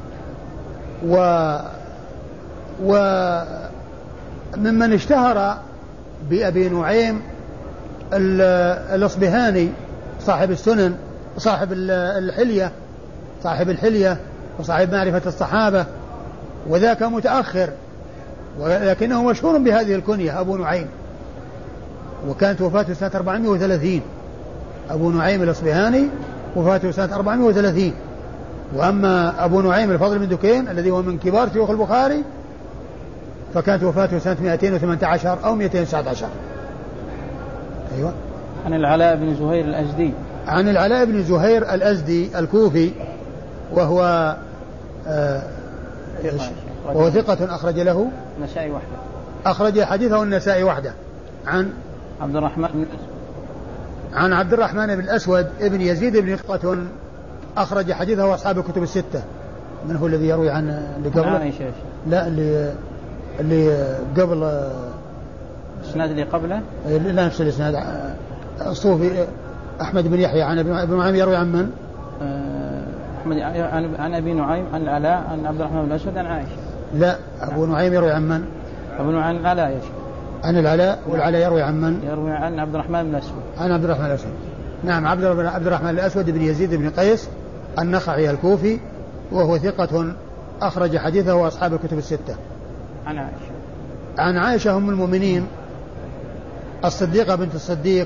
وممن اشتهر بأبي نعيم الأصبهاني صاحب السنن، صاحب الحلية وصاحب معرفة الصحابة، وذاك متأخر، ولكنه مشهور بهذه الكنية أبو نعيم، وكانت وفاته سنة 430. أبو نعيم الأصبهاني وفاته سنة 430. وأما أبو نعيم الفضل بن دكين الذي هو من كبار شيوخ البخاري فكانت وفاته سنة 218 أو 219. أيوة. عن العلاء بن زهير الأزدي، عن العلاء بن زهير الأزدي الكوفي، وهو ثقة أخرج له النسائي وحده، أخرج حديثه النسائي وحده. عن عبد الرحمن بن عن عبد الرحمن بن الأسود ابن يزيد بن ثقة أخرج حديثه أصحاب الكتب الستة. من هو الذي يروي عن اللي قبله؟ لا اللي قبل الإسناد اللي قبله، لا نفس الإسناد. الصوفي أحمد بن يحيى عن ابن نعيم يروي عن من؟ أحمد عن أبي نعيم عن العلاء عن عبد الرحمن بن الأسود عن عائشة. لا، أبو نعيم يروي عن من؟ أبو نعيم عن العلاء يا شيخ. عن العلاء، والعلاء يروي عن من؟ يروي عن عبد الرحمن بن الأسود. عن عبد الرحمن الأسود. نعم، عبد الرحمن الأسود بن يزيد بن قيس النخعي الكوفي، وهو ثقة أخرج حديثه أصحاب الكتب الستة. عن عائشة. عن عائشة أم المؤمنين الصديقة بنت الصديق،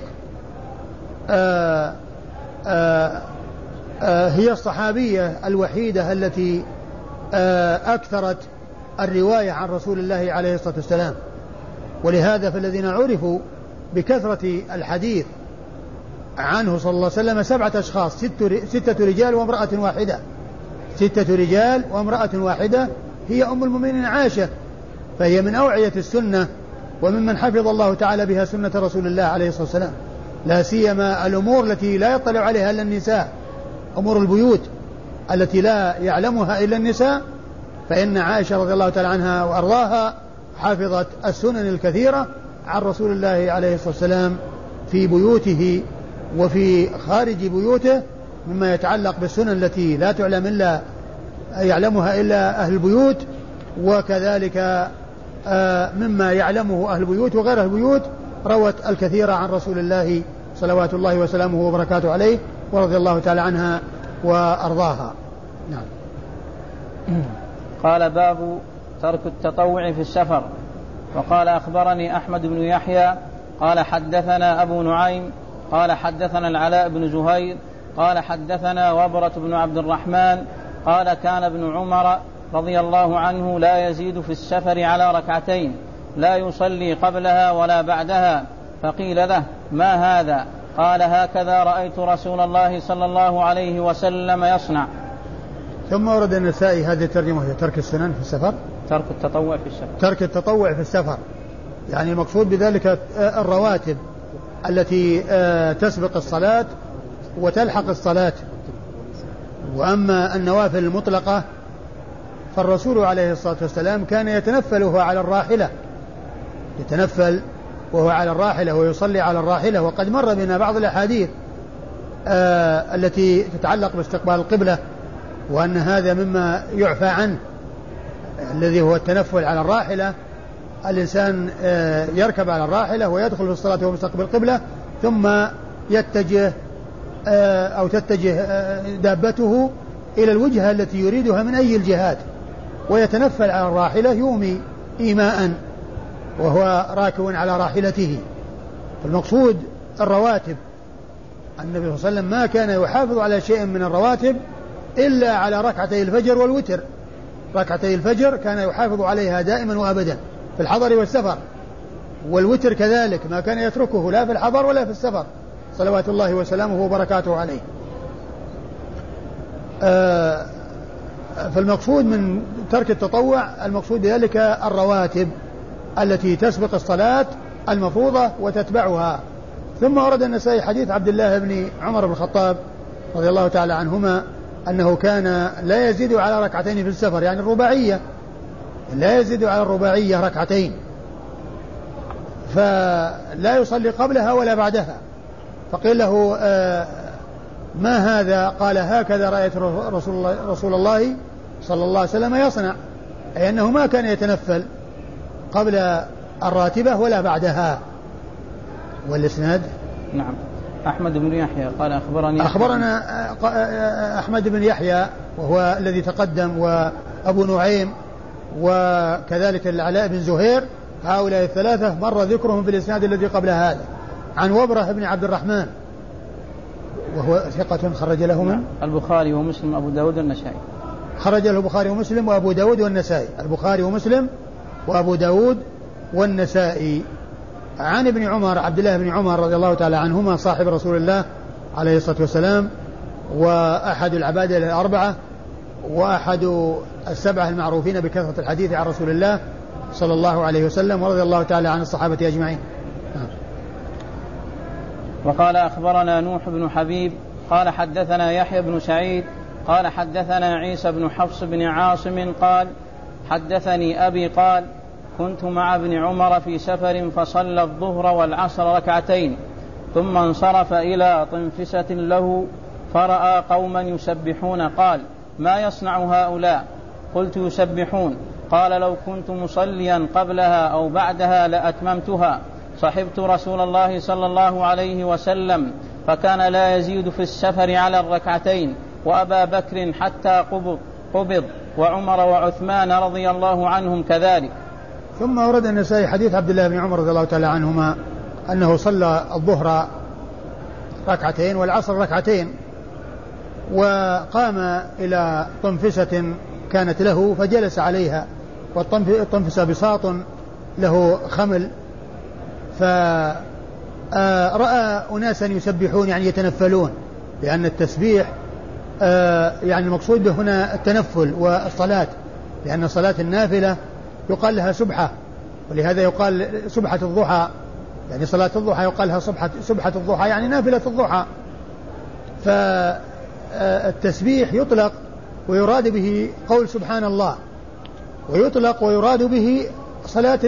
هي الصحابية الوحيدة التي أكثرت الرواية عن رسول الله عليه الصلاة والسلام، ولهذا فالذين عرفوا بكثرة الحديث عنه صلى الله عليه وسلم 7 أشخاص، 6 رجال وامرأة واحدة، 6 رجال وامرأة واحدة، هي أم المؤمنين عائشة، فهي من أوعية السنة وممن حفظ الله تعالى بها سنة رسول الله عليه الصلاة والسلام، لا سيما الأمور التي لا يطلع عليها إلا النساء، أمور البيوت التي لا يعلمها إلا النساء، فإن عائشة رضي الله تعالى عنها وأرضاها حافظت السنن الكثيرة عن رسول الله عليه الصلاة والسلام في بيوته وفي خارج بيوته، مما يتعلق بالسنن التي لا تعلم إلا يعلمها إلا أهل البيوت، وكذلك مما يعلمه أهل البيوت وغير أهل البيوت، روت الكثير عن رسول الله صلوات الله وسلامه وبركاته عليه ورضي الله تعالى عنها وأرضاها. نعم. قال باب ترك التطوع في السفر. وقال أخبرني أحمد بن يحيى قال حدثنا أبو نعيم قال حدثنا العلاء بن زهير قال حدثنا وبرة بن عبد الرحمن قال كان ابن عمر رضي الله عنه لا يزيد في السفر على 2 لا يصلي قبلها ولا بعدها، فقيل له ما هذا؟ قال هكذا رأيت رسول الله صلى الله عليه وسلم يصنع. ثم ورد النسائي هذه الترجمة هي ترك السنن في السفر، ترك التطوع في السفر، ترك التطوع في السفر، يعني المقصود بذلك الرواتب التي تسبق الصلاة وتلحق الصلاة. وأما النوافل المطلقة فالرسول عليه الصلاة والسلام كان يتنفل وهو على الراحلة، يتنفل وهو على الراحلة ويصلي على الراحلة. وقد مر بنا بعض الأحاديث التي تتعلق باستقبال القبلة، وأن هذا مما يعفى عنه الذي هو التنفل على الراحلة. الإنسان يركب على الراحلة ويدخل في الصلاة وهو مستقبل القبلة، ثم يتجه أو تتجه دابته إلى الوجهة التي يريدها من أي الجهات، ويتنفل على الراحلة يومي إيماء وهو راكب على راحلته. المقصود الرواتب، النبي صلى الله عليه وسلم ما كان يحافظ على شيء من الرواتب إلا على 2 الفجر والوتر. 2 الفجر كان يحافظ عليها دائما وأبدا في الحضر والسفر، والوتر كذلك ما كان يتركه لا في الحضر ولا في السفر صلوات الله وسلامه وبركاته عليه. فالمقصود من ترك التطوع المقصود بذلك الرواتب التي تسبق الصلاة المفروضة وتتبعها. ثم ورد النسائي حديث عبد الله بن عمر بن الخطاب رضي الله تعالى عنهما أنه كان لا يزيد على 2 في السفر، يعني الرباعية، لا يزيد على الرباعية 2، فلا يصلي قبلها ولا بعدها. فقيل له ما هذا؟ قال هكذا رأيت رسول الله صلى الله عليه وسلم يصنع، أي أنه ما كان يتنفل قبل الراتبة ولا بعدها. والإسناد نعم. أحمد بن يحيى قال أخبرنا أحمد بن يحيى وهو الذي تقدم، وأبو نعيم، وكذلك العلاء بن زهير، هؤلاء الثلاثة مر ذكرهم في الإسناد الذي قبل هذا، عن وبرة بن عبد الرحمن وهو ثقة خرج له من البخاري ومسلم وأبو داود والنسائي، خرج له البخاري ومسلم وأبو داود والنسائي، البخاري ومسلم وأبو داود والنسائي. عن ابن عمر عبد الله بن عمر رضي الله تعالى عنهما صاحب رسول الله عليه الصلاة والسلام، وأحد العبادة 4، وأحد 7 المعروفين بكثرة الحديث عن رسول الله صلى الله عليه وسلم، ورضي الله تعالى عن الصحابة أجمعين. وقال أخبرنا نوح بن حبيب قال حدثنا يحيى بن سعيد قال حدثنا عيسى بن حفص بن عاصم قال حدثني أبي قال كنت مع ابن عمر في سفر فصلى الظهر والعصر 2 ثم انصرف إلى طنفسة له فرأى قوما يسبحون قال ما يصنع هؤلاء؟ قلت يسبحون. قال لو كنت مصليا قبلها أو بعدها لأتممتها. صحبت رسول الله صلى الله عليه وسلم فكان لا يزيد في السفر على 2 وأبا بكر حتى قبض وعمر وعثمان رضي الله عنهم كذلك. ثم ورد النسائي حديث عبد الله بن عمر رضي الله تعالى عنهما أنه صلى الظهر 2 والعصر 2، وقام إلى طنفسة كانت له فجلس عليها، والطنفسة بساط له خمل فرأى أناسا يسبحون يعني يتنفلون، لأن التسبيح يعني المقصود به هنا التنفل والصلاة، لأن صلاة النافلة يقال لها سبحة، ولهذا يقال سبحة الضحى، يعني صلاة الضحى يقال لها سبحة الضحى يعني نافلة الضحى. فالتسبيح يطلق ويراد به قول سبحان الله، ويطلق ويراد به صلاة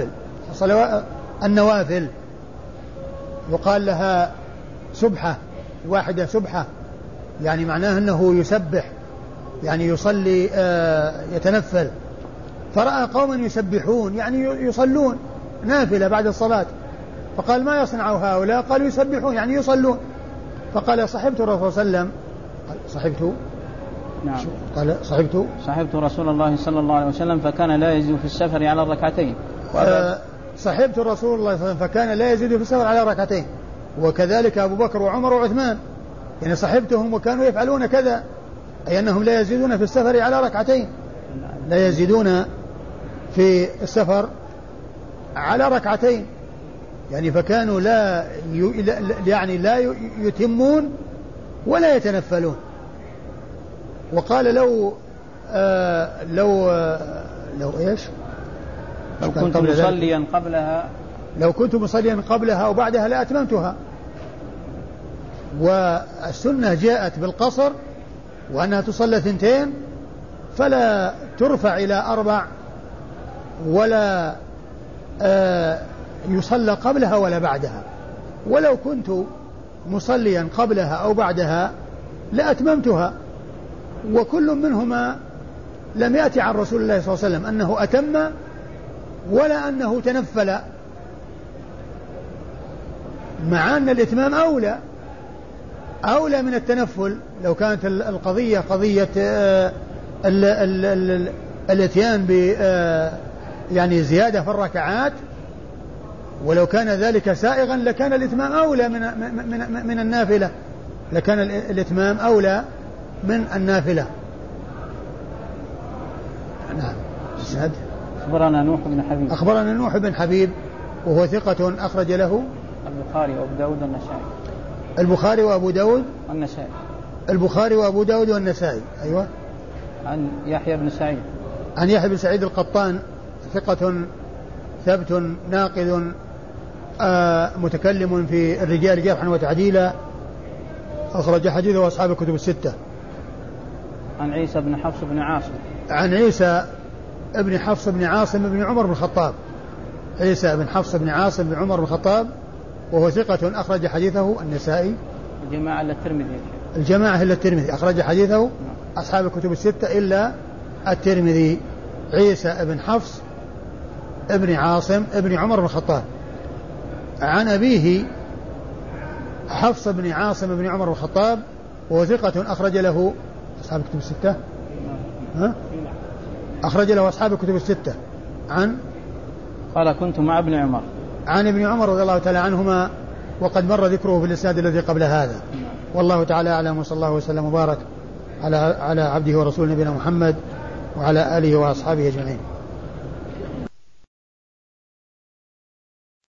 النوافل يقال لها سبحة واحدة سبحة، يعني معناه أنه يسبح يعني يصلي يتنفل. فرأى قوما يسبحون يعني يصلون نافلة بعد الصلاة، فقال ما يصنع هؤلاء؟ قالوا يسبحون يعني يصلون. فقال صحبت الرسول صلى الله عليه وسلم. صحبت نعم. قال صحبت رسول الله صلى الله عليه وسلم فكان لا يزيد في السفر على الركعتين. صحبت رسول الله صلى الله عليه وسلم فكان لا يزيد في السفر على ركعتين، وكذلك أبو بكر وعمر وعثمان، يعني صحبتهم وكانوا يفعلون كذا، أي أنهم لا يزيدون في السفر على ركعتين، لا يزيدون في السفر على ركعتين، يعني فكانوا لا يتمون ولا يتنفلون. وقال لو إيش؟ لو كنت مصليا قبلها أو بعدها لأتممتها. والسنة جاءت بالقصر وأنها تصلى 2، فلا ترفع إلى 4 ولا يصلى قبلها ولا بعدها. ولو كنت مصليا قبلها أو بعدها لأتممتها. وكل منهما لم يأتي عن رسول الله صلى الله عليه وسلم أنه أتم ولا أنه تنفل، مع أن الإتمام أولى من التنفل. لو كانت القضية قضية الاتيان ب يعني زيادة في الركعات، ولو كان ذلك سائغا لكان الإتمام أولى من النافلة، لكان الإتمام أولى من النافلة. نعم. أخبرنا نوح بن حبيب وهو ثقة أخرج له البخاري وأبو داود والنسائي. أيوة. عن يحيى بن سعيد القطان ثقة ثبت ناقد متكلم في الرجال جرحا وتعديلا، أخرج حديثه أصحاب الكتب الستة. عن عيسى بن حفص بن عاصم بن عاصم بن عمر بن الخطاب. عيسى بن حفص بن عاصم بن عمر بن الخطاب وهو ثقة أخرج حديثه النسائي. الجماعة إلا الترمذي أخرج حديثه أصحاب الكتب الستة إلا الترمذي. عيسى بن حفص ابن عاصم ابن عمر بن الخطاب، عن أبيه حفص بن عاصم بن عمر بن الخطاب وهو ثقة أخرج له أصحاب الكتب الستة. أخرج له أصحاب الكتب الستة. قال كنت مع ابن عمر. عن ابن عمر رضي الله تعالى عنهما، وقد مر ذكره في الإسناد الذي قبل هذا. والله تعالى أعلم، وصلى الله وسلم وبارك على عبده ورسوله نبينا محمد وعلى آله وأصحابه أجمعين.